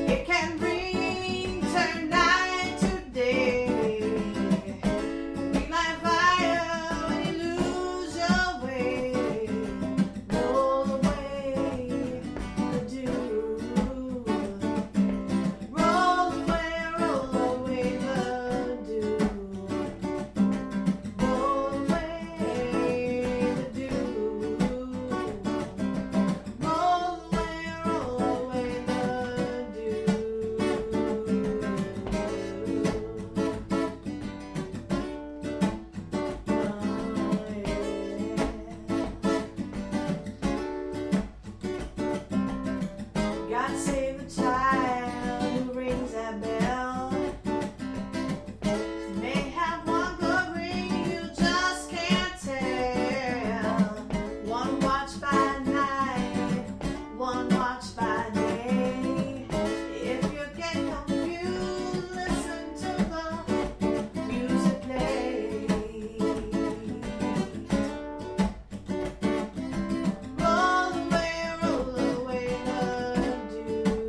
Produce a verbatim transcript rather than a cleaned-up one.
It can bring turn night to day. Bring like fire when you lose your way. Roll away the dew. Roll away, roll away the dew. Roll away the dew. Roll away, roll away the dew. God save the child who rings that bell. May have one good ring, you just can't tell. One watch by night, one watch by day. If you get confused, listen to the music play. Roll away, roll away the dew.